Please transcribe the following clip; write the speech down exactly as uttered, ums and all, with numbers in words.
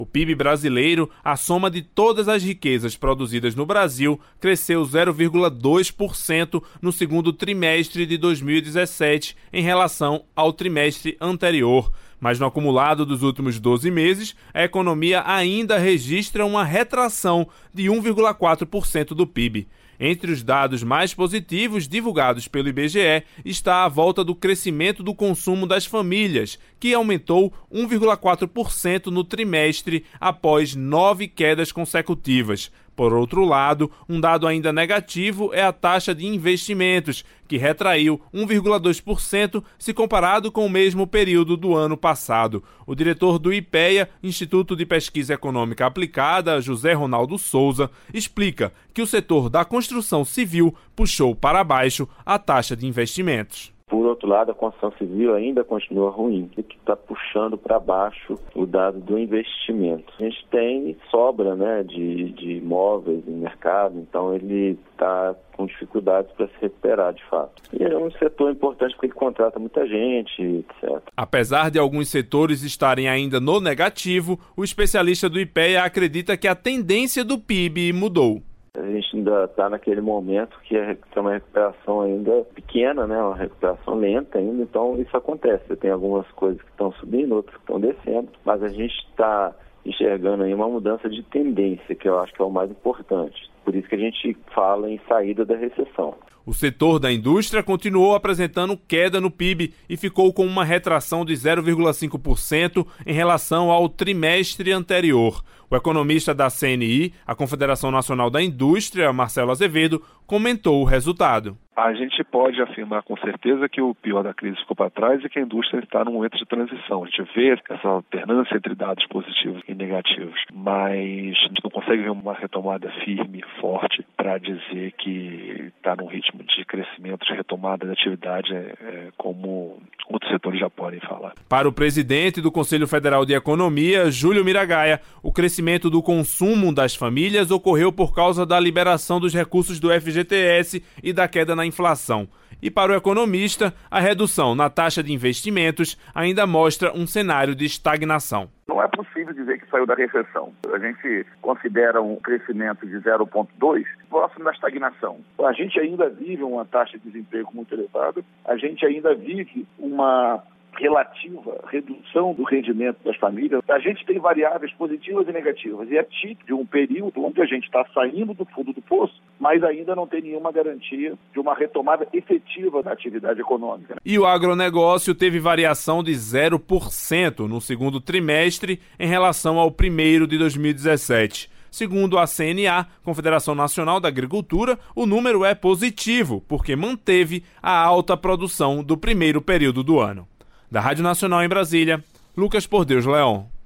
O P I B brasileiro, a soma de todas as riquezas produzidas no Brasil, cresceu zero vírgula dois por cento no segundo trimestre de dois mil e dezessete em relação ao trimestre anterior. Mas no acumulado dos últimos doze meses, a economia ainda registra uma retração de um vírgula quatro por cento do P I B. Entre os dados mais positivos divulgados pelo I B G E está a volta do crescimento do consumo das famílias, que aumentou um vírgula quatro por cento no trimestre após nove quedas consecutivas. Por outro lado, um dado ainda negativo é a taxa de investimentos, que retraiu um vírgula dois por cento se comparado com o mesmo período do ano passado. O diretor do IPEA, Instituto de Pesquisa Econômica Aplicada, José Ronaldo Souza, explica que o setor da construção civil puxou para baixo a taxa de investimentos. Por outro lado, a construção civil ainda continua ruim, o que está puxando para baixo o dado do investimento. A gente tem sobra, né, de, de imóveis no mercado, então ele está com dificuldades para se recuperar de fato. E é um setor importante porque ele contrata muita gente, etcétera. Apesar de alguns setores estarem ainda no negativo, o especialista do IPEA acredita que a tendência do P I B mudou. A gente ainda está naquele momento que é uma recuperação ainda pequena, né? Uma recuperação lenta ainda, então isso acontece. Tem algumas coisas que estão subindo, outras que estão descendo, mas a gente está enxergando aí uma mudança de tendência, que eu acho que é o mais importante. Por isso que a gente fala em saída da recessão. O setor da indústria continuou apresentando queda no P I B e ficou com uma retração de zero vírgula cinco por cento em relação ao trimestre anterior. O economista da C N I, a Confederação Nacional da Indústria, Marcelo Azevedo, comentou o resultado. A gente pode afirmar com certeza que o pior da crise ficou para trás e que a indústria está num momento de transição. A gente vê essa alternância entre dados positivos e negativos, mas a gente não consegue ver uma retomada firme, forte, para dizer que está num ritmo de crescimento, de retomada da atividade, é, como outros setores já podem falar. Para o presidente do Conselho Federal de Economia, Júlio Miragaia, o crescimento do consumo das famílias ocorreu por causa da liberação dos recursos do F G T S e da queda na inflação. E para o economista, a redução na taxa de investimentos ainda mostra um cenário de estagnação. Não é possível dizer que saiu da recessão. A gente considera um crescimento de zero vírgula dois próximo da estagnação. A gente ainda vive uma taxa de desemprego muito elevada, a gente ainda vive uma relativa redução do rendimento das famílias. A gente tem variáveis positivas e negativas e é típico de um período onde a gente está saindo do fundo do poço, mas ainda não tem nenhuma garantia de uma retomada efetiva da atividade econômica. E o agronegócio teve variação de zero por cento no segundo trimestre em relação ao primeiro de dois mil e dezessete. Segundo a C N A, Confederação Nacional da Agricultura, o número é positivo, porque manteve a alta produção do primeiro período do ano. Da Rádio Nacional em Brasília, Lucas Por Deus Leão.